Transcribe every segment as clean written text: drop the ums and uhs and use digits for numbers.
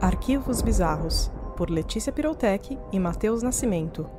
Arquivos Bizarros, por Letícia Piroltec e Matheus Nascimento.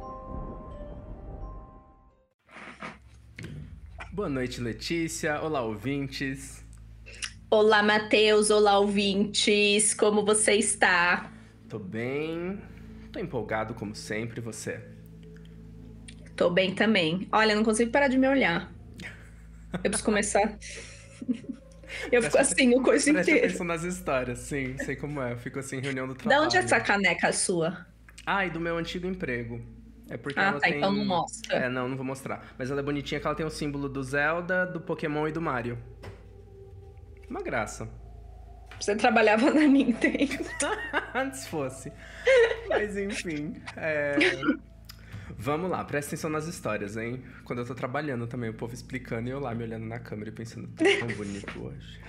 Boa noite, Letícia. Olá, ouvintes. Olá, Matheus. Olá, ouvintes. Como você está? Tô bem. Tô empolgado, como sempre. E você? Tô bem também. Olha, não consigo parar de me olhar. Eu preciso começar... Eu fico assim o coisa Presta inteira. atenção nas histórias, sim. Sei como é. Eu fico assim, em reunião do Da trabalho. onde é essa caneca sua? Ah, e do meu antigo emprego. É porque Ah, ela tá. tem... Então não mostra. Não vou mostrar. Mas ela é bonitinha que ela tem o símbolo do Zelda, do Pokémon e do Mario. Uma graça. Você trabalhava na Nintendo. Antes fosse. Mas enfim, Vamos lá, presta atenção nas histórias, hein? Quando eu tô trabalhando também, o povo explicando e eu lá me olhando na câmera e pensando, tá tão bonito hoje.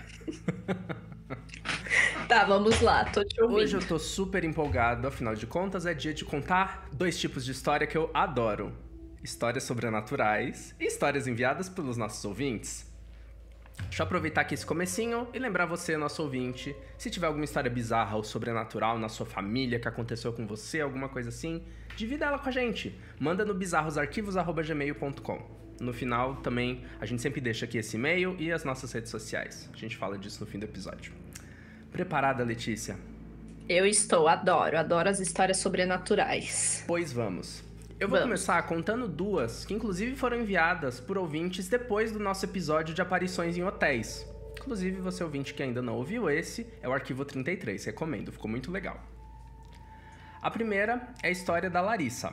Tá, vamos lá. Tô te ouvindo. Hoje eu tô super empolgado, afinal de contas é dia de contar 2 tipos de história que eu adoro. Histórias sobrenaturais e histórias enviadas pelos nossos ouvintes. Deixa eu aproveitar aqui esse comecinho e lembrar você, nosso ouvinte, se tiver alguma história bizarra ou sobrenatural na sua família que aconteceu com você, alguma coisa assim, divida ela com a gente. Manda no bizarrosarquivos@gmail.com. No final, também, a gente sempre deixa aqui esse e-mail e as nossas redes sociais. A gente fala disso no fim do episódio. Preparada, Letícia? Eu estou. Adoro as histórias sobrenaturais. Pois vamos. Eu vou começar contando 2, que inclusive foram enviadas por ouvintes depois do nosso episódio de aparições em hotéis. Inclusive, você ouvinte que ainda não ouviu esse, é o Arquivo 33, recomendo, ficou muito legal. A primeira é a história da Larissa.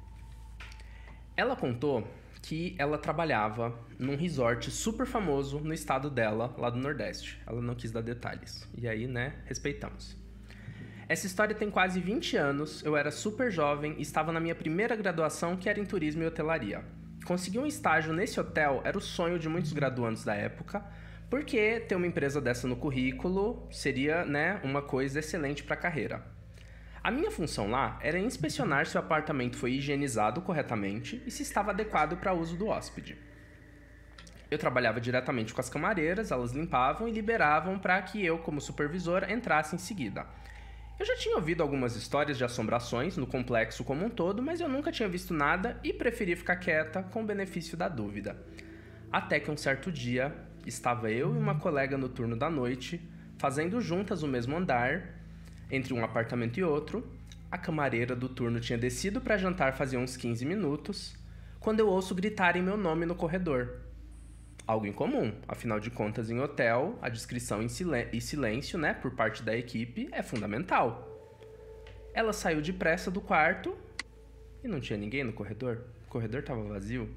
Ela contou que ela trabalhava num resort super famoso no estado dela, lá do Nordeste. Ela não quis dar detalhes. E aí, né, respeitamos. Essa história tem quase 20 anos, eu era super jovem e estava na minha primeira graduação, que era em turismo e hotelaria. Conseguir um estágio nesse hotel era o sonho de muitos graduandos da época, porque ter uma empresa dessa no currículo seria, né, uma coisa excelente para a carreira. A minha função lá era inspecionar se o apartamento foi higienizado corretamente e se estava adequado para uso do hóspede. Eu trabalhava diretamente com as camareiras, elas limpavam e liberavam para que eu, como supervisor, entrasse em seguida. Eu já tinha ouvido algumas histórias de assombrações no complexo como um todo, mas eu nunca tinha visto nada e preferi ficar quieta com o benefício da dúvida. Até que um certo dia, estava eu e uma colega no turno da noite, fazendo juntas o mesmo andar, entre um apartamento e outro. A camareira do turno tinha descido para jantar fazia uns 15 minutos, quando eu ouço gritarem meu nome no corredor. Algo incomum, afinal de contas, em hotel, a discrição e silêncio, né, por parte da equipe é fundamental. Ela saiu depressa do quarto e não tinha ninguém no corredor. O corredor estava vazio.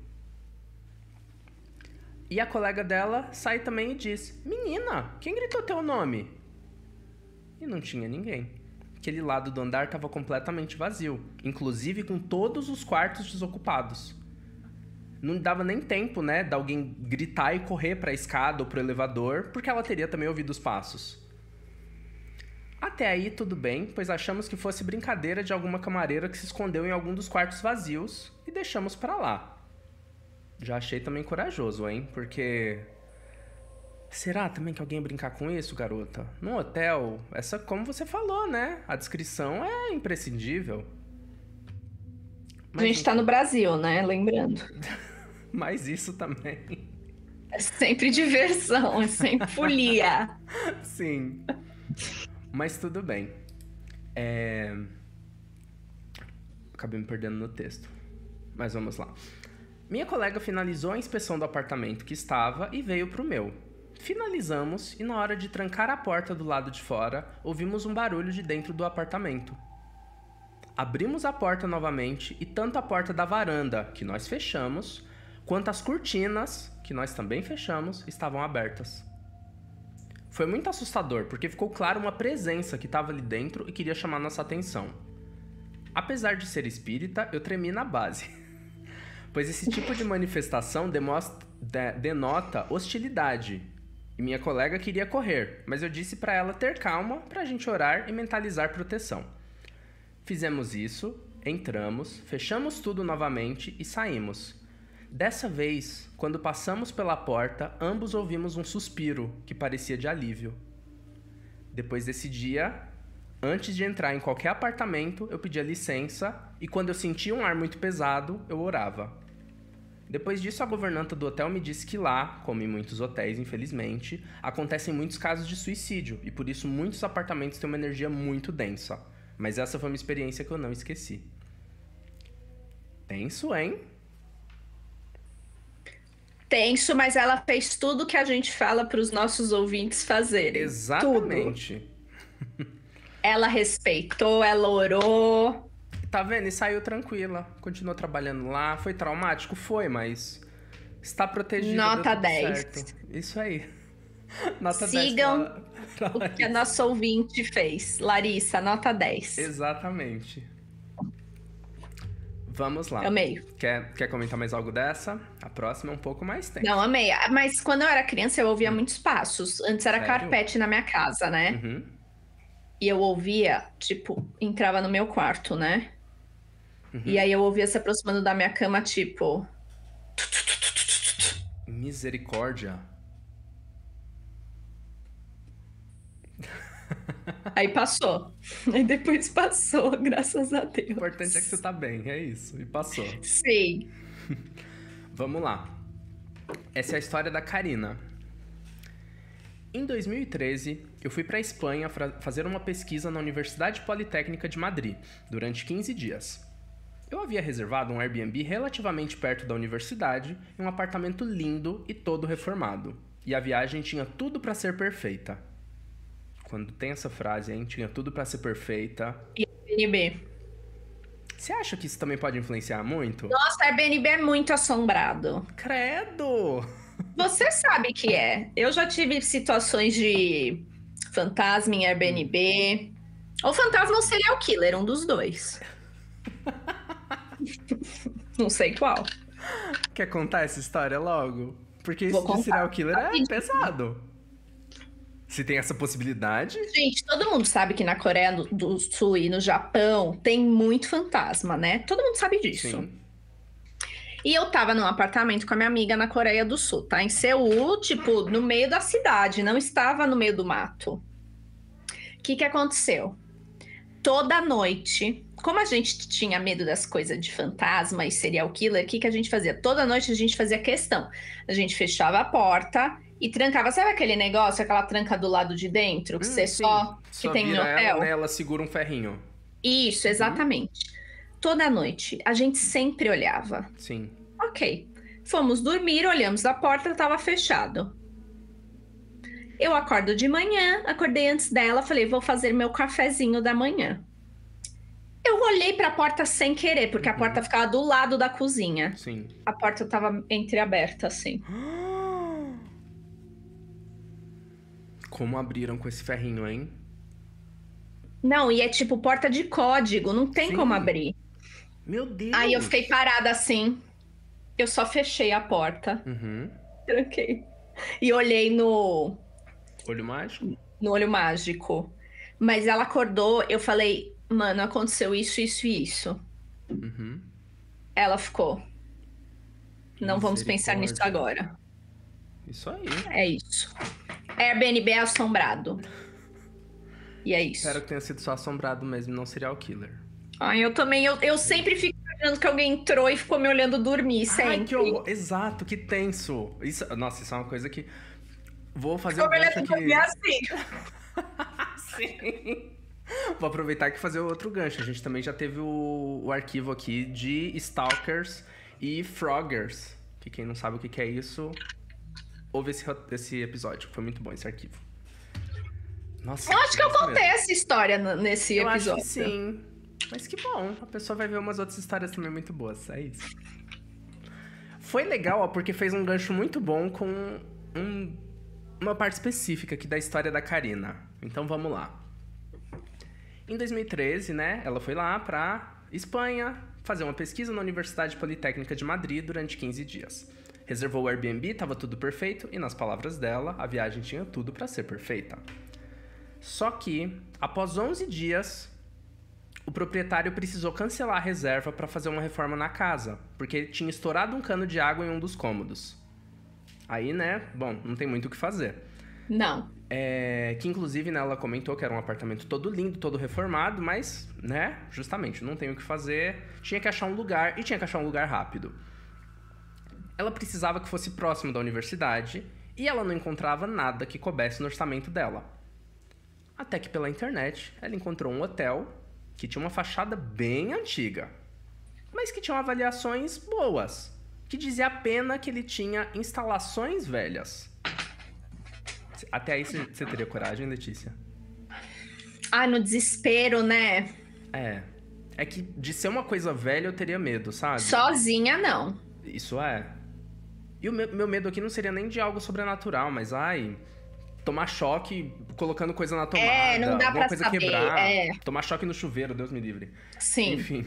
E a colega dela sai também e diz: "Menina, quem gritou teu nome?" E não tinha ninguém. Aquele lado do andar estava completamente vazio, inclusive com todos os quartos desocupados. Não dava nem tempo, né, de alguém gritar e correr para a escada ou para o elevador, porque ela teria também ouvido os passos. Até aí tudo bem, pois achamos que fosse brincadeira de alguma camareira que se escondeu em algum dos quartos vazios e deixamos para lá. Já achei também corajoso, hein, porque... Será também que alguém ia brincar com isso, garota? No hotel, como você falou, né, a descrição é imprescindível. A gente tá no Brasil, né, lembrando. Mas isso também. É sempre diversão, é sempre folia. Sim. Mas tudo bem. Acabei me perdendo no texto. Mas vamos lá. Minha colega finalizou a inspeção do apartamento que estava e veio pro meu. Finalizamos e na hora de trancar a porta do lado de fora, ouvimos um barulho de dentro do apartamento. Abrimos a porta novamente e tanto a porta da varanda, que nós fechamos, quanto as cortinas, que nós também fechamos, estavam abertas. Foi muito assustador, porque ficou claro uma presença que estava ali dentro e queria chamar nossa atenção. Apesar de ser espírita, eu tremi na base, pois esse tipo de manifestação denota hostilidade. E minha colega queria correr, mas eu disse para ela ter calma para a gente orar e mentalizar proteção. Fizemos isso, entramos, fechamos tudo novamente e saímos. Dessa vez, quando passamos pela porta, ambos ouvimos um suspiro que parecia de alívio. Depois desse dia, Antes de entrar em qualquer apartamento, eu pedia licença e quando eu sentia um ar muito pesado, eu orava. Depois disso, a governanta do hotel me disse que lá, como em muitos hotéis, infelizmente, acontecem muitos casos de suicídio e por isso muitos apartamentos têm uma energia muito densa. Mas essa foi uma experiência que eu não esqueci. Tenso, hein? Tenso, mas ela fez tudo que a gente fala para os nossos ouvintes fazerem. Exatamente. Tudo. Ela respeitou, ela orou. Tá vendo? E saiu tranquila. Continuou trabalhando lá. Foi traumático? Foi, mas está protegida. Nota 10. Certo. Isso aí. Nota Sigam 10 pra o que a nossa ouvinte fez. Larissa, nota 10. Exatamente. Vamos lá. Amei. Quer comentar mais algo dessa? A próxima é um pouco mais tempo. Não, amei. Mas quando eu era criança, eu ouvia muitos passos. Antes era Sério? carpete na minha casa, né? Uhum. E eu ouvia, tipo, entrava no meu quarto, né? E aí eu ouvia se aproximando da minha cama, tipo... Misericórdia. Aí passou. Aí depois passou, graças a Deus. O importante é que você tá bem, é isso. E passou. Sim. Vamos lá. Essa é a história da Karina. Em 2013, eu fui para a Espanha fazer uma pesquisa na Universidade Politécnica de Madrid, durante 15 dias. Eu havia reservado um Airbnb relativamente perto da universidade, em um apartamento lindo e todo reformado. E a viagem tinha tudo para ser perfeita. Quando tem essa frase, hein? Tinha tudo para ser perfeita. E Airbnb. Você acha que isso também pode influenciar muito? Nossa, Airbnb é muito assombrado. Credo! Você sabe que é. Eu já tive situações de fantasma em Airbnb. Ou fantasma ou serial killer, um dos dois. Não sei qual. Quer contar essa história logo? Porque Vou isso de contar. serial killer é pesado. Se tem essa possibilidade... Gente, todo mundo sabe que na Coreia do Sul e no Japão tem muito fantasma, né? Todo mundo sabe disso. Sim. E eu tava num apartamento com a minha amiga na Coreia do Sul, tá? Em Seul, tipo, no meio da cidade, não estava no meio do mato. O que aconteceu? Toda noite, como a gente tinha medo das coisas de fantasma e serial killer, o que a gente fazia? Toda noite a gente fazia questão. A gente fechava a porta e trancava. Sabe aquele negócio, aquela tranca do lado de dentro, que você sim. que tem no vira hotel? ela, né? Ela segura um ferrinho. Isso, exatamente. Toda noite, a gente sempre olhava. Sim. Ok. Fomos dormir, olhamos a porta, estava fechado. Eu acordo de manhã, acordei antes dela, falei, vou fazer meu cafezinho da manhã. Eu olhei para a porta sem querer, porque a porta ficava do lado da cozinha. Sim. A porta estava entreaberta, assim. Como abriram com esse ferrinho, hein? Não, e é tipo porta de código, não tem Sim. como abrir. Meu Deus! Aí eu fiquei parada assim. Eu só fechei a porta, Uhum. tranquei. E olhei no Olho mágico? olho mágico. Mas ela acordou, eu falei, mano, aconteceu isso, isso e isso. Uhum. Ela ficou. Não vamos pensar nisso Misericórdia. agora. Isso aí. É isso. Airbnb é assombrado. E é isso. Espero que tenha sido só assombrado mesmo, não serial killer. Ai, eu também, eu sempre fico imaginando que alguém entrou e ficou me olhando dormir, sempre. Ai, que horror. Exato, que tenso. Nossa, isso é uma coisa que... Vou fazer Ficou um me gancho olhando dormir aqui. assim. Sim. Vou aproveitar aqui e fazer outro gancho. A gente também já teve o arquivo aqui de Stalkers e Froggers. Que quem não sabe o que é isso, ouve esse episódio. Foi muito bom esse arquivo. Nossa, Eu acho que eu isso contei mesmo. essa história nesse Eu episódio. acho que sim. Mas que bom, a pessoa vai ver umas outras histórias também muito boas, é isso. Foi legal, ó, porque fez um gancho muito bom com uma parte específica aqui da história da Karina. Então vamos lá. Em 2013, né, ela foi lá pra Espanha fazer uma pesquisa na Universidade Politécnica de Madrid durante 15 dias. Reservou o Airbnb, tava tudo perfeito e, nas palavras dela, a viagem tinha tudo pra ser perfeita. Só que, após 11 dias, o proprietário precisou cancelar a reserva para fazer uma reforma na casa, porque tinha estourado um cano de água em um dos cômodos. Aí, né, bom, não tem muito o que fazer. Não. Que inclusive, né, ela comentou que era um apartamento todo lindo, todo reformado, mas, né, justamente, não tem o que fazer, tinha que achar um lugar, e tinha que achar um lugar rápido. Ela precisava que fosse próximo da universidade, e ela não encontrava nada que coubesse no orçamento dela. Até que pela internet, ela encontrou um hotel que tinha uma fachada bem antiga, mas que tinha avaliações boas, que dizia apenas que ele tinha instalações velhas. Até aí você teria coragem, Letícia? Ah, no desespero, né? É que de ser uma coisa velha eu teria medo, sabe? Sozinha, não. Isso é. E o meu medo aqui não seria nem de algo sobrenatural, mas tomar choque colocando coisa na tomada. Não dá alguma pra coisa saber. Quebrar. Tomar choque no chuveiro, Deus me livre. Sim. Enfim.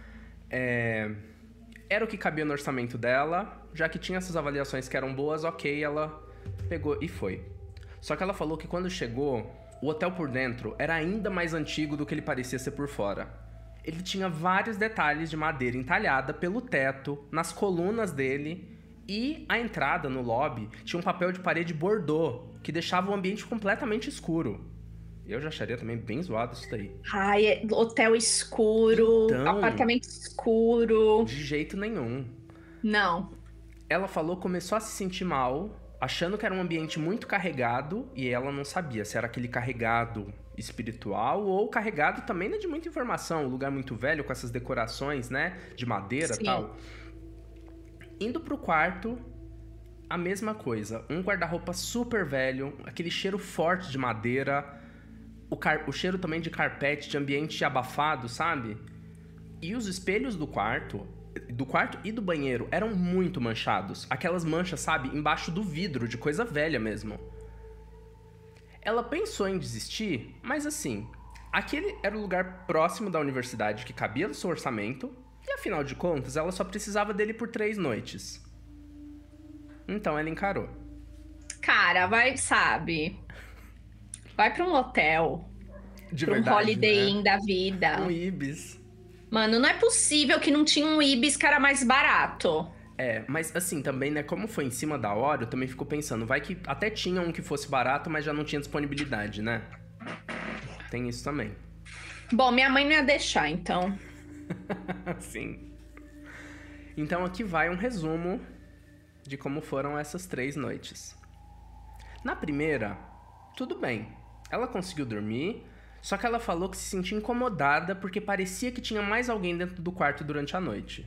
Era o que cabia no orçamento dela, já que tinha essas avaliações que eram boas, ok, ela pegou e foi. Só que ela falou que quando chegou, o hotel por dentro era ainda mais antigo do que ele parecia ser por fora. Ele tinha vários detalhes de madeira entalhada pelo teto, nas colunas dele, e a entrada no lobby tinha um papel de parede bordô, que deixava o ambiente completamente escuro. Eu já acharia também bem zoado isso daí. Ai, hotel escuro, Então, apartamento escuro. De jeito nenhum. Não. Ela falou que começou a se sentir mal, achando que era um ambiente muito carregado, e ela não sabia se era aquele carregado espiritual ou carregado também, né, de muita informação, um lugar muito velho com essas decorações, né, de madeira e tal. Indo pro quarto, a mesma coisa, um guarda-roupa super velho, aquele cheiro forte de madeira, o cheiro também de carpete, de ambiente abafado, sabe? E os espelhos do quarto e do banheiro eram muito manchados. Aquelas manchas, sabe? Embaixo do vidro, de coisa velha mesmo. Ela pensou em desistir, mas assim, aquele era o lugar próximo da universidade que cabia no seu orçamento, e afinal de contas, ela só precisava dele por 3 noites. Então ela encarou. Cara, vai pra um hotel. De pra verdade, um Holiday né? Inn da vida. Um Ibis. Mano, não é possível que não tinha um Ibis que era mais barato. Mas assim, também, né, como foi em cima da hora, eu também fico pensando, vai que até tinha um que fosse barato, mas já não tinha disponibilidade, né? Tem isso também. Bom, minha mãe não ia deixar, então. Sim. Então aqui vai um resumo de como foram essas 3 noites. Na primeira, tudo bem. Ela conseguiu dormir, só que ela falou que se sentia incomodada porque parecia que tinha mais alguém dentro do quarto durante a noite.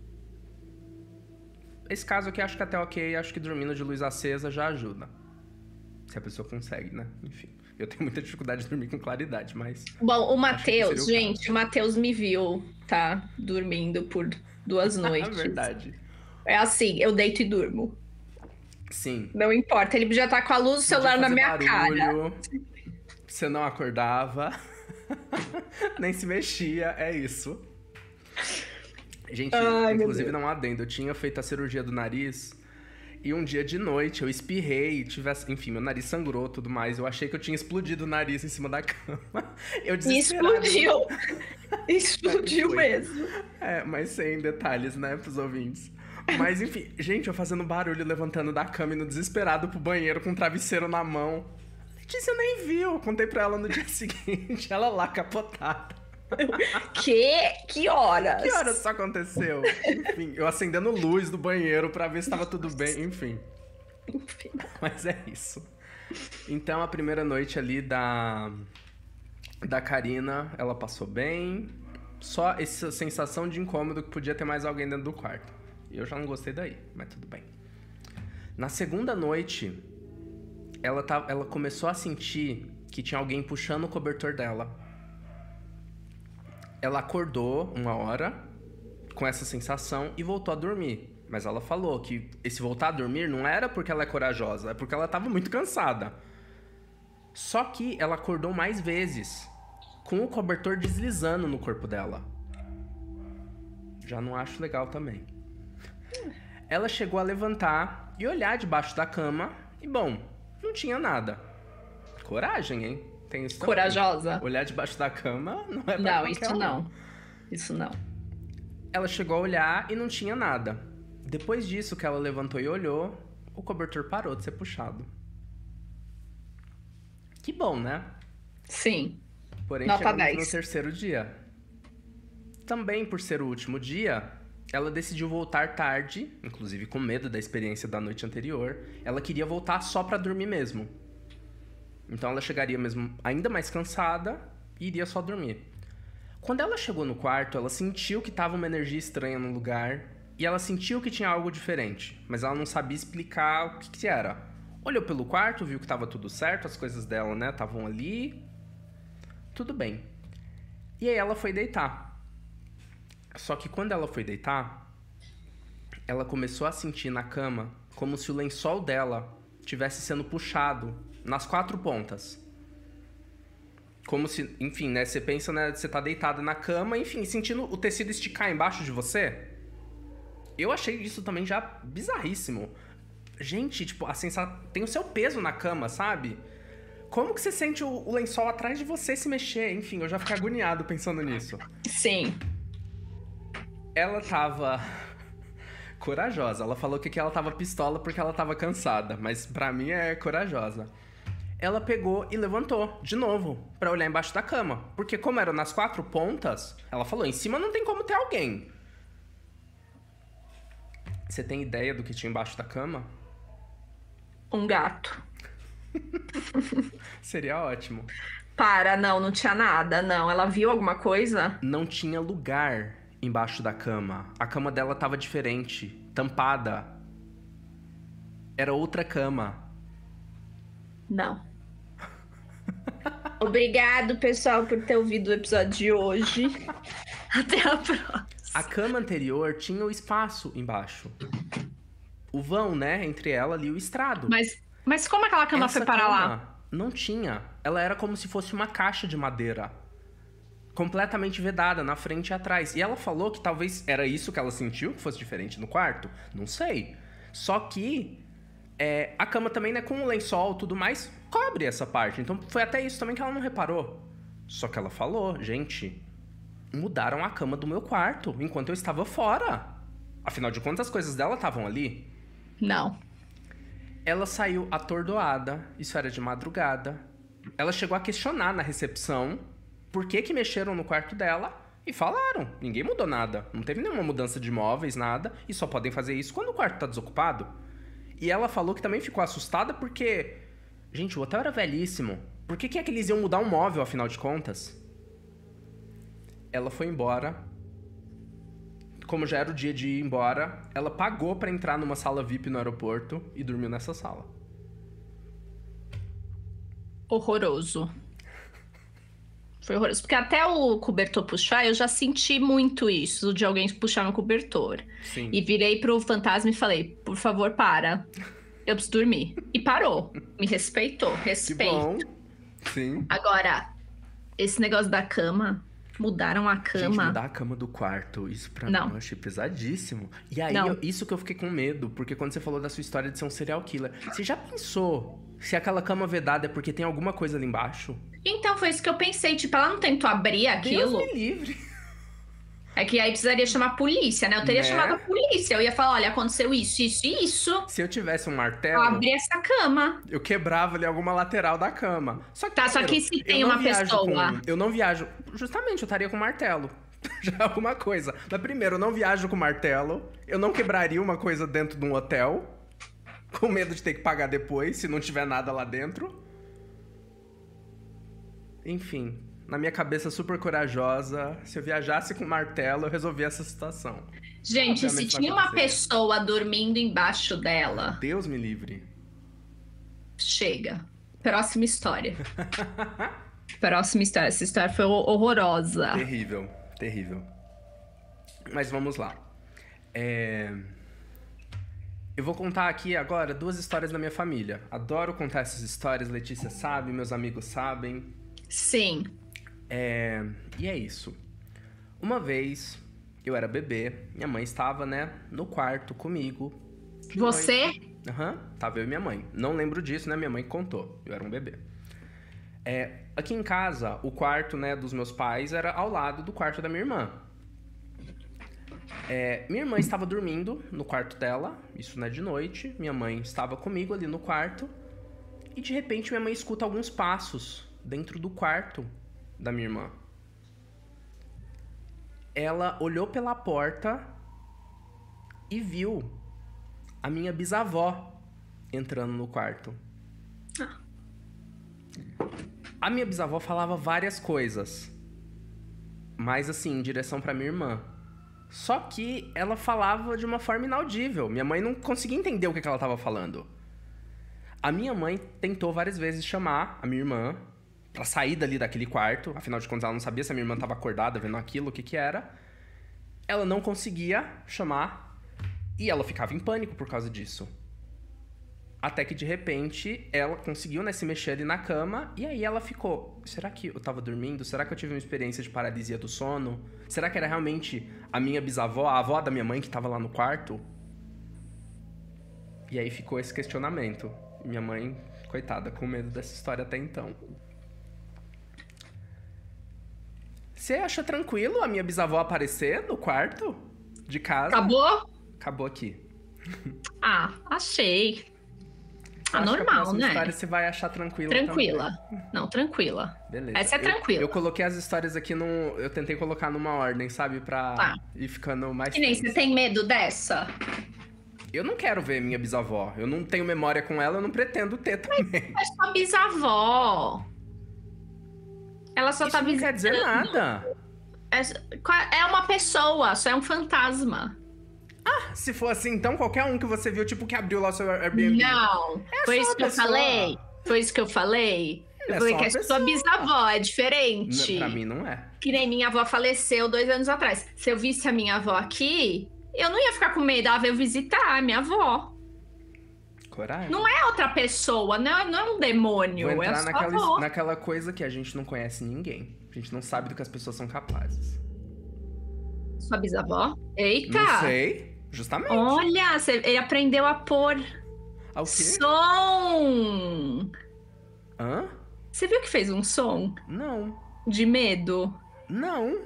Esse caso aqui acho que até ok, acho que dormindo de luz acesa já ajuda. Se a pessoa consegue, né? Enfim, eu tenho muita dificuldade de dormir com claridade, mas... Bom, o Matheus, gente, o Matheus me viu, tá? Dormindo por 2 noites. É verdade. É assim, eu deito e durmo. Sim. Não importa, ele podia estar com a luz do celular na minha cara. Você não acordava, nem se mexia, é isso. Gente, inclusive não adendo, eu tinha feito a cirurgia do nariz e um dia de noite eu espirrei, enfim, meu nariz sangrou e tudo mais. Eu achei que eu tinha explodido o nariz em cima da cama. Eu desesperado. Explodiu! Explodiu mesmo. Mas sem detalhes, né, pros ouvintes. Mas enfim, gente, eu fazendo barulho, levantando da cama, indo desesperado pro banheiro com um travesseiro na mão. Letícia nem viu, contei pra ela no dia seguinte, ela lá capotada. Que horas? Que horas isso aconteceu? Enfim, eu acendendo luz do banheiro pra ver se tava tudo bem, enfim. Mas é isso. Então a primeira noite ali da Karina, ela passou bem. Só essa sensação de incômodo que podia ter mais alguém dentro do quarto. Eu já não gostei daí, mas tudo bem. Na segunda noite, ela começou a sentir que tinha alguém puxando o cobertor dela. Ela acordou uma hora com essa sensação e voltou a dormir. Mas ela falou que esse voltar a dormir não era porque ela é corajosa, é porque ela estava muito cansada. Só que ela acordou mais vezes, com o cobertor deslizando no corpo dela. Já não acho legal também. Ela chegou a levantar e olhar debaixo da cama e, bom, não tinha nada. Coragem, hein? Tem isso também. Corajosa. Olhar debaixo da cama não é pra Não, qualquer isso um. não. Isso não. Ela chegou a olhar e não tinha nada. Depois disso que ela levantou e olhou, o cobertor parou de ser puxado. bom, né? Sim. Porém, Nota chegamos 10. no terceiro dia. Também por ser o último dia, ela decidiu voltar tarde, inclusive com medo da experiência da noite anterior. Ela queria voltar só pra dormir mesmo. Então ela chegaria mesmo ainda mais cansada e iria só dormir. Quando ela chegou no quarto, ela sentiu que tava uma energia estranha no lugar e ela sentiu que tinha algo diferente, mas ela não sabia explicar o que era. Olhou pelo quarto, viu que tava tudo certo, as coisas dela, né, estavam ali. Tudo bem. E aí ela foi deitar. Só que quando ela foi deitar, ela começou a sentir na cama como se o lençol dela tivesse sendo puxado nas 4 pontas. Como se, enfim, né, você pensa, né, você tá deitada na cama, enfim, sentindo o tecido esticar embaixo de você. Eu achei isso também já bizarríssimo. Gente, tipo, a sensação tem o seu peso na cama, sabe? Como que você sente o lençol atrás de você se mexer? Enfim, eu já fico agoniado pensando nisso. Sim. Ela tava corajosa. Ela falou que ela tava pistola porque ela tava cansada, mas pra mim é corajosa. Ela pegou e levantou de novo pra olhar embaixo da cama, porque como eram nas 4 pontas, ela falou, em cima não tem como ter alguém. Você tem ideia do que tinha embaixo da cama? Um gato. Seria ótimo. Não tinha nada, não. Ela viu alguma coisa? Não tinha lugar embaixo da cama. A cama dela tava diferente, tampada. Era outra cama. Não. Obrigado, pessoal, por ter ouvido o episódio de hoje. Até a próxima. A cama anterior tinha o espaço embaixo. O vão, né, entre ela ali e o estrado. Mas como aquela cama foi para lá? Não tinha. Ela era como se fosse uma caixa de madeira. Completamente vedada, na frente e atrás. E ela falou que talvez era isso que ela sentiu, que fosse diferente no quarto. Não sei. Só que a cama também, né, com o lençol e tudo mais, cobre essa parte. Então foi até isso também que ela não reparou. Só que ela falou, gente, mudaram a cama do meu quarto enquanto eu estava fora. Afinal de contas, as coisas dela estavam ali. Não. Ela saiu atordoada, isso era de madrugada. Ela chegou a questionar na recepção por que mexeram no quarto dela e falaram, ninguém mudou nada. Não teve nenhuma mudança de móveis, nada, e só podem fazer isso quando o quarto tá desocupado. E ela falou que também ficou assustada porque, gente, o hotel era velhíssimo. Por que é que eles iam mudar um móvel, afinal de contas? Ela foi embora. Como já era o dia de ir embora, ela pagou pra entrar numa sala VIP no aeroporto e dormiu nessa sala. Horroroso. Foi horroroso. Porque até o cobertor puxar, eu já senti muito isso, de alguém puxar meu cobertor. Sim. E virei pro fantasma e falei, por favor, para. Eu preciso dormir. E parou. Me respeitou. Respeito. Que bom. Sim. Agora, esse negócio da cama... Mudaram a cama. Gente, mudar a cama do quarto, isso pra mim eu achei pesadíssimo. E aí, isso que eu fiquei com medo, porque quando você falou da sua história de ser um serial killer, você já pensou se aquela cama vedada é porque tem alguma coisa ali embaixo? Então, foi isso que eu pensei. Tipo, ela não tentou abrir aquilo? Deus me livre. É que aí precisaria chamar a polícia, né? Eu teria chamado a polícia. Eu ia falar, olha, aconteceu isso, isso e isso. Se eu tivesse um martelo... Eu abri essa cama. Eu quebrava ali alguma lateral da cama. Só que, só que se tem uma pessoa... Eu não viajo... Justamente, eu estaria com martelo. Já é alguma coisa. Mas primeiro, eu não viajo com martelo. Eu não quebraria uma coisa dentro de um hotel. Com medo de ter que pagar depois, se não tiver nada lá dentro. Enfim... Na minha cabeça super corajosa, se eu viajasse com martelo, eu resolvia essa situação. Gente, se tinha uma pessoa dormindo embaixo dela... Deus me livre. Chega. Próxima história. Próxima história. Essa história foi horrorosa. Terrível, terrível. Mas vamos lá. Eu vou contar aqui agora 2 histórias da minha família. Adoro contar essas histórias, Letícia sabe, meus amigos sabem. Sim. E é isso. Uma vez, eu era bebê, minha mãe estava, né, no quarto comigo. Você? Aham, tava eu e minha mãe. Não lembro disso, né, minha mãe contou. Eu era um bebê. Aqui em casa, o quarto, né, dos meus pais era ao lado do quarto da minha irmã. Minha irmã estava dormindo no quarto dela, isso, né, de noite. Minha mãe estava comigo ali no quarto. E de repente minha mãe escuta alguns passos dentro do quarto da minha irmã. Ela olhou pela porta e viu a minha bisavó entrando no quarto. A minha bisavó falava várias coisas, mas assim, em direção pra minha irmã. Só que ela falava de uma forma inaudível. Minha mãe não conseguia entender o que ela estava falando. A minha mãe tentou várias vezes chamar a minha irmã pra sair dali daquele quarto. Afinal de contas, ela não sabia se a minha irmã estava acordada, vendo aquilo, o que era. Ela não conseguia chamar e ela ficava em pânico por causa disso. Até que, de repente, ela conseguiu, né, se mexer ali na cama. E aí ela ficou... Será que eu tava dormindo? Será que eu tive uma experiência de paralisia do sono? Será que era realmente a minha bisavó, a avó da minha mãe que tava lá no quarto? E aí ficou esse questionamento. E minha mãe, coitada, com medo dessa história até então. Você acha tranquilo a minha bisavó aparecer no quarto de casa? Acabou? Acabou aqui. Achei. Normal, né? História você vai achar tranquila. Tranquila. Também. Não, tranquila. Beleza. Essa é tranquila. Eu coloquei as histórias aqui eu tentei colocar numa ordem, sabe? Pra ir ficando mais... E nem você tem medo dessa? Eu não quero ver minha bisavó. Eu não tenho memória com ela, eu não pretendo ter também. Mas sua bisavó. Ela só Isso tá não quer dizer nada. É uma pessoa, só é um fantasma. Se for assim, então qualquer um que você viu, tipo, que abriu lá o seu Airbnb. Não, foi isso que eu falei. Foi isso que eu falei. Eu falei que é sua bisavó, é diferente. Pra mim não é. Que nem minha avó faleceu 2 anos atrás. Se eu visse a minha avó aqui, eu não ia ficar com medo. Ela veio visitar a minha avó. Coragem. Não é outra pessoa, não é um demônio. Vou entrar é naquela coisa que a gente não conhece ninguém. A gente não sabe do que as pessoas são capazes. Sua bisavó? Eita! Não sei, justamente. Olha, ele aprendeu a pôr Ao quê? som. Hã? Você viu que fez um som? Não. De medo? Não.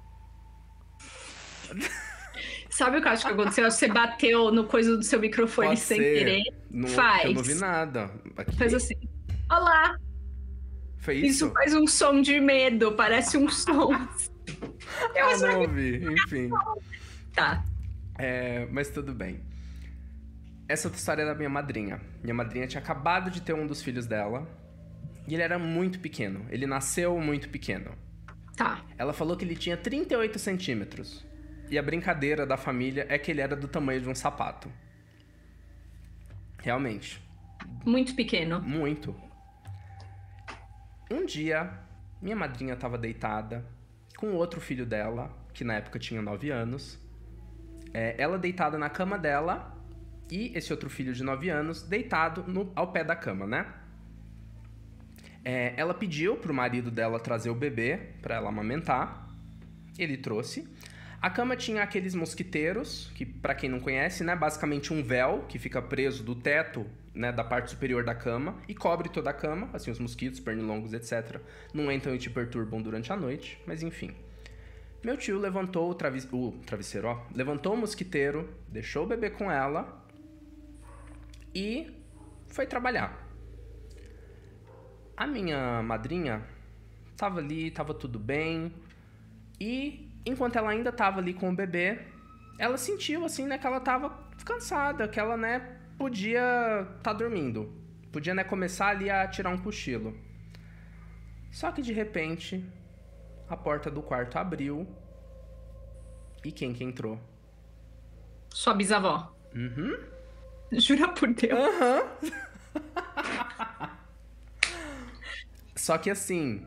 Sabe o que eu acho que aconteceu? Você bateu no coisa do seu microfone Pode sem ser. querer. Faz. Eu não vi nada. Aqui. Faz assim. Olá! Foi isso? Isso faz um som de medo, parece um som. Eu não ouvi, enfim. Tá. Mas tudo bem. Essa outra história é da minha madrinha. Minha madrinha tinha acabado de ter um dos filhos dela. E ele era muito pequeno. Ele nasceu muito pequeno. Tá. Ela falou que ele tinha 38 centímetros. E a brincadeira da família é que ele era do tamanho de um sapato. Realmente. Muito pequeno. Muito. Um dia, minha madrinha estava deitada com outro filho dela, que na época tinha 9 anos. Ela deitada na cama dela e esse outro filho de 9 anos deitado ao pé da cama, né? Ela pediu pro marido dela trazer o bebê para ela amamentar. Ele trouxe. A cama tinha aqueles mosquiteiros, que pra quem não conhece, né, basicamente um véu que fica preso do teto, né, da parte superior da cama e cobre toda a cama, assim, os mosquitos, pernilongos, etc. Não entram e te perturbam durante a noite, mas enfim. Meu tio levantou o travesseiro, ó, levantou o mosquiteiro, deixou o bebê com ela e foi trabalhar. A minha madrinha tava ali, tava tudo bem e... Enquanto ela ainda tava ali com o bebê, ela sentiu, assim, né, que ela tava cansada, que ela, né, podia tá dormindo. Podia, né, começar ali a tirar um cochilo. Só que, de repente, a porta do quarto abriu. E quem que entrou? Sua bisavó. Uhum. Jura por Deus. Aham. Só que, assim,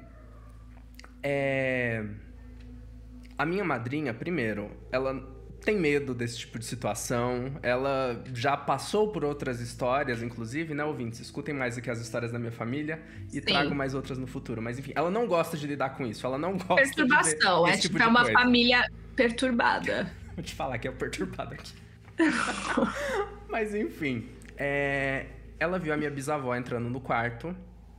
a minha madrinha, primeiro, ela tem medo desse tipo de situação. Ela já passou por outras histórias, inclusive, né, ouvintes? Escutem mais aqui as histórias da minha família e trago mais outras no futuro. Mas, enfim, ela não gosta de lidar com isso. Ela não gosta Perturbação. de ver esse tipo de uma coisa. Família perturbada. Vou te falar que é o perturbado aqui. Mas, enfim. Ela viu a minha bisavó entrando no quarto.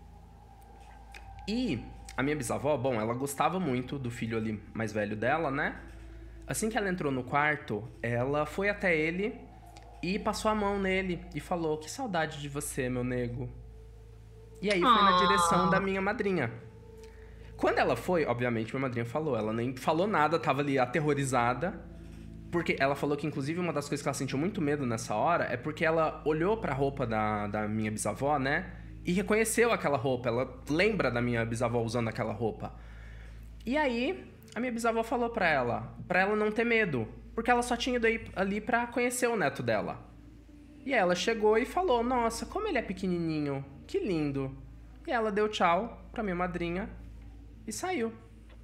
E... a minha bisavó, bom, ela gostava muito do filho ali mais velho dela, né? Assim que ela entrou no quarto, ela foi até ele e passou a mão nele e falou: "Que saudade de você, meu nego." E aí foi na direção da minha madrinha. Quando ela foi, obviamente, minha madrinha falou. Ela nem falou nada, tava ali aterrorizada. Porque ela falou que, inclusive, uma das coisas que ela sentiu muito medo nessa hora é porque ela olhou pra roupa da minha bisavó, né? E reconheceu aquela roupa. Ela lembra da minha bisavó usando aquela roupa. E aí, a minha bisavó falou pra ela não ter medo. Porque ela só tinha ido ali pra conhecer o neto dela. E aí ela chegou e falou, nossa, como ele é pequenininho, que lindo. E ela deu tchau pra minha madrinha e saiu.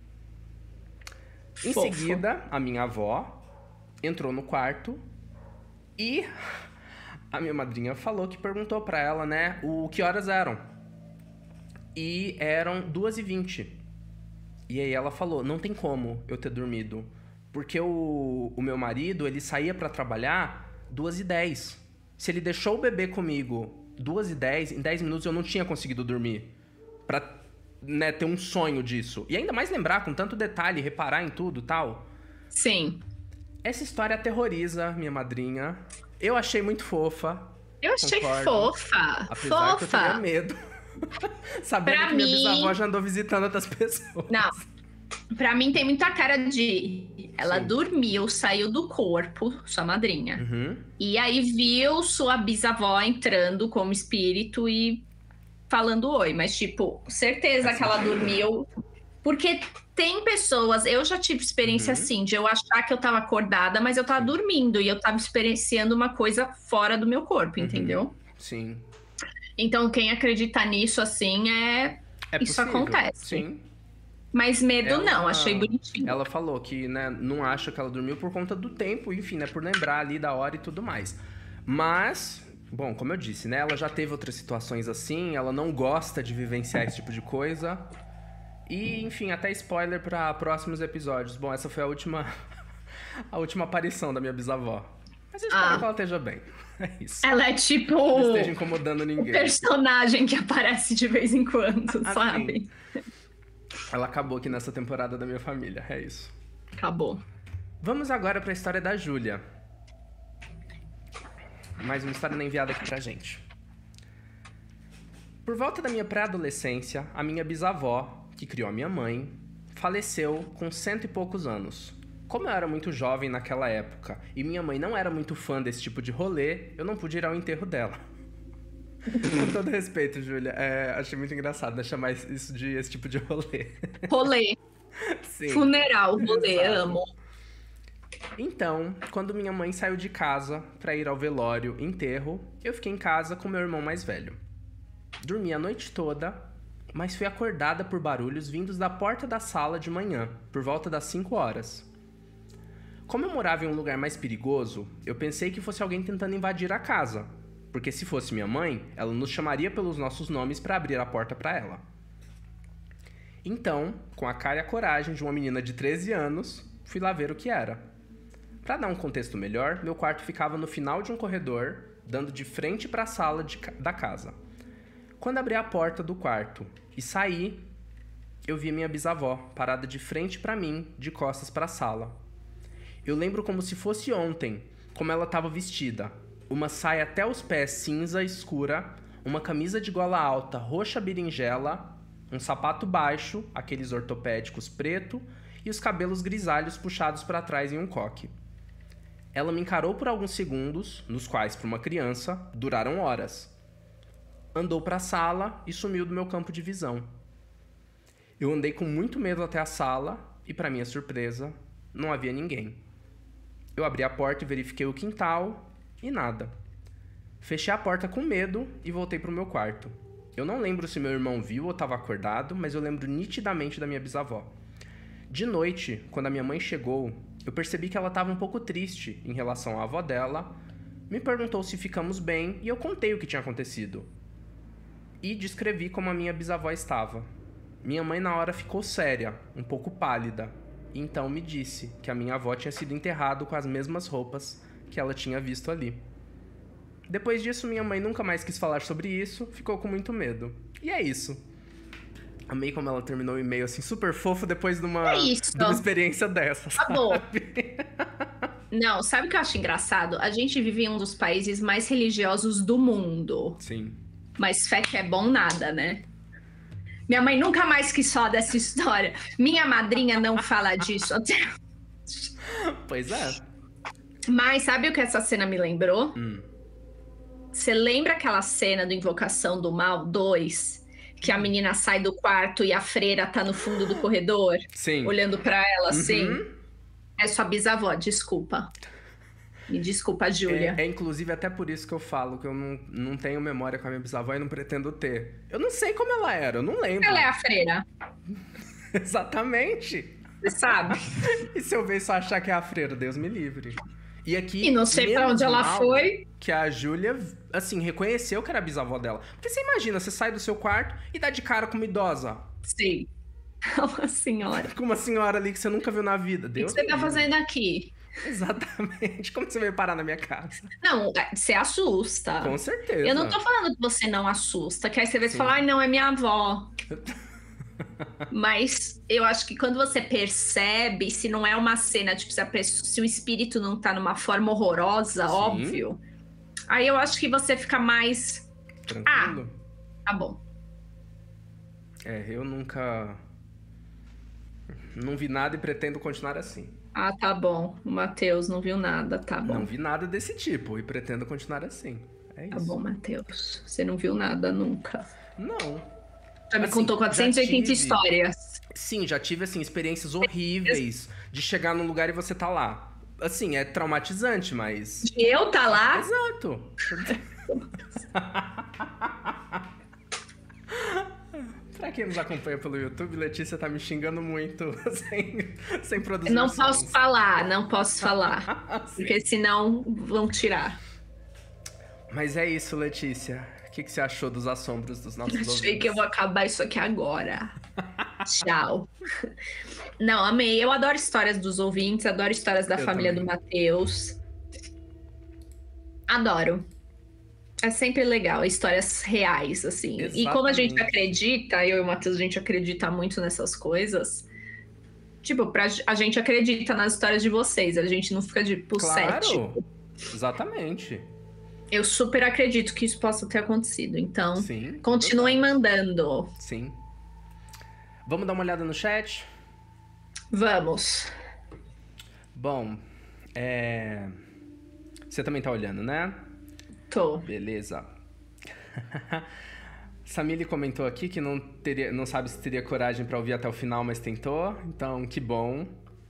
Em seguida, a minha avó entrou no quarto e a minha madrinha falou que perguntou pra ela, né, o que horas eram. E eram 2h20. E aí ela falou, não tem como eu ter dormido. Porque o meu marido, ele saía pra trabalhar 2h10. Se ele deixou o bebê comigo 2h10, em 10 minutos eu não tinha conseguido dormir. Pra, né, ter um sonho disso. E ainda mais lembrar com tanto detalhe, reparar em tudo e tal. Sim. Essa história aterroriza minha madrinha. Eu achei muito fofa. Eu achei fofa. Apesar que eu tinha medo. Sabendo pra que mim... minha bisavó já andou visitando outras pessoas. Não. Pra mim tem muita cara de... Ela Sim. dormiu, saiu do corpo, sua madrinha. Uhum. E aí viu sua bisavó entrando como espírito e falando oi. Mas, tipo, certeza que ela dormiu. Porque tem pessoas... Eu já tive experiência assim, de eu achar que eu tava acordada, mas eu tava dormindo. E eu tava experienciando uma coisa fora do meu corpo, entendeu? Sim. Então, quem acredita nisso, assim, isso possível. acontece. Sim. Mas medo não, achei bonitinho. Ela falou que, né, não acha que ela dormiu por conta do tempo, enfim, né, por lembrar ali da hora e tudo mais. Mas, bom, como eu disse, né, ela já teve outras situações assim, ela não gosta de vivenciar esse tipo de coisa. E, enfim, até spoiler para próximos episódios. Bom, essa foi a última aparição da minha bisavó. Mas eu espero que ela esteja bem. É isso. Ela é tipo... Não esteja incomodando ninguém. O personagem que aparece de vez em quando, sabe? Ela acabou aqui nessa temporada da minha família, é isso. Acabou. Vamos agora para a história da Júlia. Mais uma história enviada aqui pra gente. Por volta da minha pré-adolescência, a minha bisavó, que criou a minha mãe, faleceu com 100 e poucos anos. Como eu era muito jovem naquela época e minha mãe não era muito fã desse tipo de rolê, eu não pude ir ao enterro dela. Com todo respeito, Júlia, achei muito engraçado, né, chamar isso de esse tipo de rolê. Rolê. Sim. Funeral, rolê, Exato. amo. Então, quando minha mãe saiu de casa pra ir ao velório, enterro, eu fiquei em casa com meu irmão mais velho. Dormi a noite toda, mas fui acordada por barulhos vindos da porta da sala de manhã, por volta das 5 horas. Como eu morava em um lugar mais perigoso, eu pensei que fosse alguém tentando invadir a casa, porque se fosse minha mãe, ela nos chamaria pelos nossos nomes para abrir a porta para ela. Então, com a cara e a coragem de uma menina de 13 anos, fui lá ver o que era. Para dar um contexto melhor, meu quarto ficava no final de um corredor, dando de frente para a sala da casa. Quando abri a porta do quarto e saí, eu vi minha bisavó parada de frente para mim, de costas para a sala. Eu lembro como se fosse ontem, como ela estava vestida. Uma saia até os pés cinza escura, uma camisa de gola alta roxa berinjela, um sapato baixo, aqueles ortopédicos preto, e os cabelos grisalhos puxados para trás em um coque. Ela me encarou por alguns segundos, nos quais, para uma criança, duraram horas. Andou para a sala e sumiu do meu campo de visão. Eu andei com muito medo até a sala e, para minha surpresa, não havia ninguém. Eu abri a porta e verifiquei o quintal e nada. Fechei a porta com medo e voltei para o meu quarto. Eu não lembro se meu irmão viu ou estava acordado, mas eu lembro nitidamente da minha bisavó. De noite, quando a minha mãe chegou, eu percebi que ela estava um pouco triste em relação à avó dela, me perguntou se ficamos bem e eu contei o que tinha acontecido. E descrevi como a minha bisavó estava. Minha mãe na hora ficou séria, um pouco pálida, e então me disse que a minha avó tinha sido enterrada com as mesmas roupas que ela tinha visto ali. Depois disso, minha mãe nunca mais quis falar sobre isso, ficou com muito medo. E é isso. Amei como ela terminou o e-mail assim, super fofo, depois de uma experiência dessa, sabe? Acabou. Não, sabe o que eu acho engraçado? A gente vive em um dos países mais religiosos do mundo. Sim. Mas fé que é bom nada, né? Minha mãe nunca mais quis falar dessa história. Minha madrinha não fala disso até. Pois é. Mas sabe o que essa cena me lembrou? Você lembra aquela cena do Invocação do Mal 2? Que a menina sai do quarto e a freira tá no fundo do corredor? Sim. Olhando pra ela assim? É sua bisavó, desculpa. Me desculpa, Júlia. É inclusive até por isso que eu falo que eu não tenho memória com a minha bisavó e não pretendo ter. Eu não sei como ela era, eu não lembro. Ela é a freira. Exatamente. Você sabe? E se eu ver só achar que é a freira, Deus me livre. E aqui, E não sei pra onde ela foi. Que a Júlia, assim, reconheceu que era a bisavó dela. Porque você imagina, você sai do seu quarto e dá de cara com uma idosa. Sim. Uma senhora. Com uma senhora ali que você nunca viu na vida. O Deus que você tá me livre. fazendo aqui? Exatamente. Como você veio parar na minha casa? Não, você assusta. Com certeza. Eu não tô falando que você não assusta, que aí você vê e Sim. fala, ai, não, é minha avó. Mas eu acho que quando você percebe, se não é uma cena, tipo, se o espírito não tá numa forma horrorosa, Sim. óbvio, aí eu acho que você fica mais. Tranquilo. Tá bom. Eu nunca... Não vi nada e pretendo continuar assim. Ah, tá bom. O Matheus não viu nada, tá bom. Não vi nada desse tipo e pretendo continuar assim. É isso. Tá bom, Matheus. Você não viu nada nunca. Não. Já me Assim, contou já 480 tive. histórias. Sim, já tive, assim, experiências horríveis de chegar num lugar e você tá lá. Assim, é traumatizante, mas... De eu tá lá? Exato. Pra quem nos acompanha pelo YouTube, Letícia tá me xingando muito sem produzir Não sons. posso falar, não posso falar. Sim. Porque senão vão tirar. Mas é isso, Letícia. O que você achou dos assombros dos nossos ouvintes? Achei que eu vou acabar isso aqui agora. Tchau. Não, amei. Eu adoro histórias dos ouvintes, adoro histórias da família também. do Matheus. Adoro. É sempre legal, histórias reais, assim. Exatamente. E como a gente acredita, eu e o Matheus, a gente acredita muito nessas coisas. Tipo, a gente acredita nas histórias de vocês, a gente não fica tipo cético. Exatamente. Eu super acredito que isso possa ter acontecido. Então, Sim, continuem mandando. Sim. Vamos dar uma olhada no chat? Vamos. Bom, você também tá olhando, né? Tô. Beleza. Samile comentou aqui que não sabe se teria coragem pra ouvir até o final, mas tentou. Então, que bom.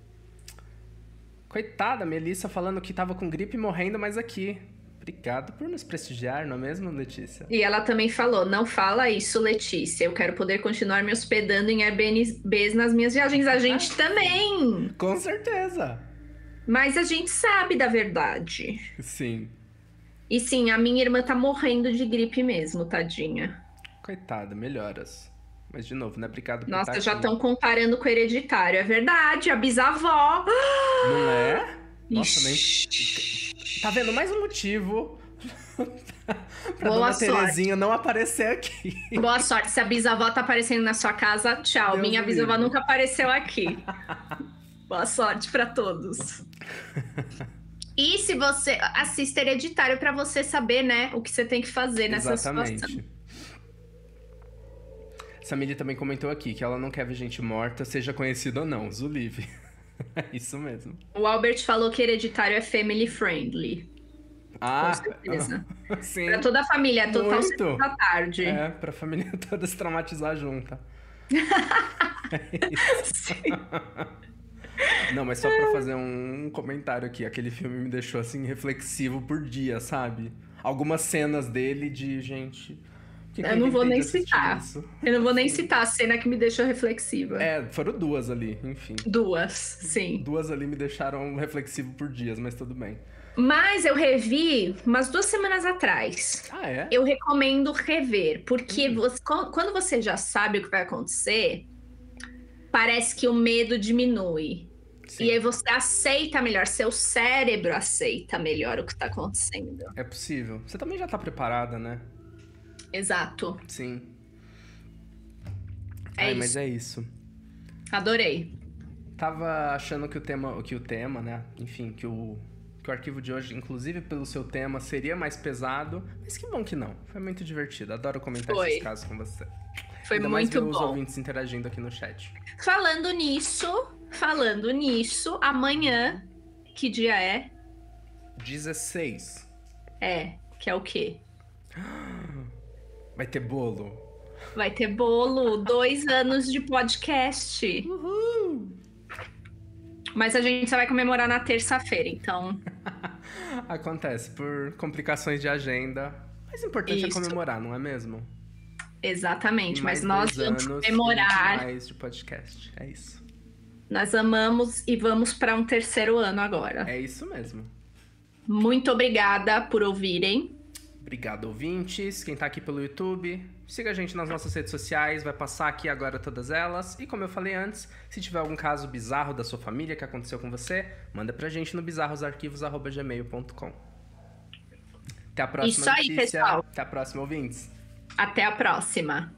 Coitada, Melissa falando que tava com gripe e morrendo, mas aqui. Obrigado por nos prestigiar, não é mesmo, Letícia? E ela também falou, não fala isso, Letícia. Eu quero poder continuar me hospedando em Airbnbs nas minhas viagens. A gente também. Com certeza. Mas a gente sabe da verdade. Sim. E sim, a minha irmã tá morrendo de gripe mesmo, tadinha. Coitada, melhoras. Mas, de novo, né? Obrigado por Nossa, estar já aqui. estão comparando com o hereditário. É verdade, a bisavó. Não é? Nossa, nem... Ixi. Tá vendo? Mais um motivo pra Boa Dona sorte. Terezinha não aparecer aqui. Boa sorte. Se a bisavó tá aparecendo na sua casa, tchau. Deus Minha me bisavó livre. nunca apareceu aqui. Boa sorte pra todos. E se você assiste Hereditário pra você saber, né, o que você tem que fazer nessa situação. Exatamente. Samili também comentou aqui que ela não quer ver gente morta, seja conhecida ou não. Zulive. É isso mesmo. O Albert falou que Hereditário é family friendly. Ah, Com certeza. sim. Pra toda a família, total Muito. 6 da tarde. É, pra família toda se traumatizar junta. Não, mas só pra fazer um comentário aqui. Aquele filme me deixou, assim, reflexivo por dia, sabe? Algumas cenas dele de, gente... Eu não vou nem citar. Isso? Eu não vou nem citar a cena que me deixou reflexiva. Foram duas ali, enfim. Duas, sim. Duas ali me deixaram reflexivo por dias, mas tudo bem. Mas eu revi umas 2 semanas atrás. Ah, é? Eu recomendo rever, porque quando você já sabe o que vai acontecer, parece que o medo diminui. Sim. E aí você aceita melhor, seu cérebro aceita melhor o que tá acontecendo. É possível. Você também já tá preparada, né? Exato. Sim. É mas isso. é isso. Adorei. Tava achando que o tema, né? Enfim, que o que o arquivo de hoje, inclusive pelo seu tema, seria mais pesado. Mas que bom que não. Foi muito divertido. Adoro comentar esses casos com você. Foi Ainda muito mais ver bom. os ouvintes interagindo aqui no chat. Falando nisso, amanhã, que dia é? 16. Que é o quê? Vai ter bolo. Vai ter bolo, 2 anos de podcast. Uhul! Mas a gente só vai comemorar na terça-feira, então... Acontece, por complicações de agenda. Mas o importante é comemorar, não é mesmo? Exatamente, mas nós vamos comemorar. Mais de podcast, é isso. Nós amamos e vamos para um 3º ano agora. É isso mesmo. Muito obrigada por ouvirem. Obrigado, ouvintes. Quem tá aqui pelo YouTube, siga a gente nas nossas redes sociais, vai passar aqui agora todas elas. E como eu falei antes, se tiver algum caso bizarro da sua família que aconteceu com você, manda pra gente no bizarrosarquivos@gmail.com. Até a próxima Isso aí, notícia. pessoal. Até a próxima, ouvintes. Até a próxima.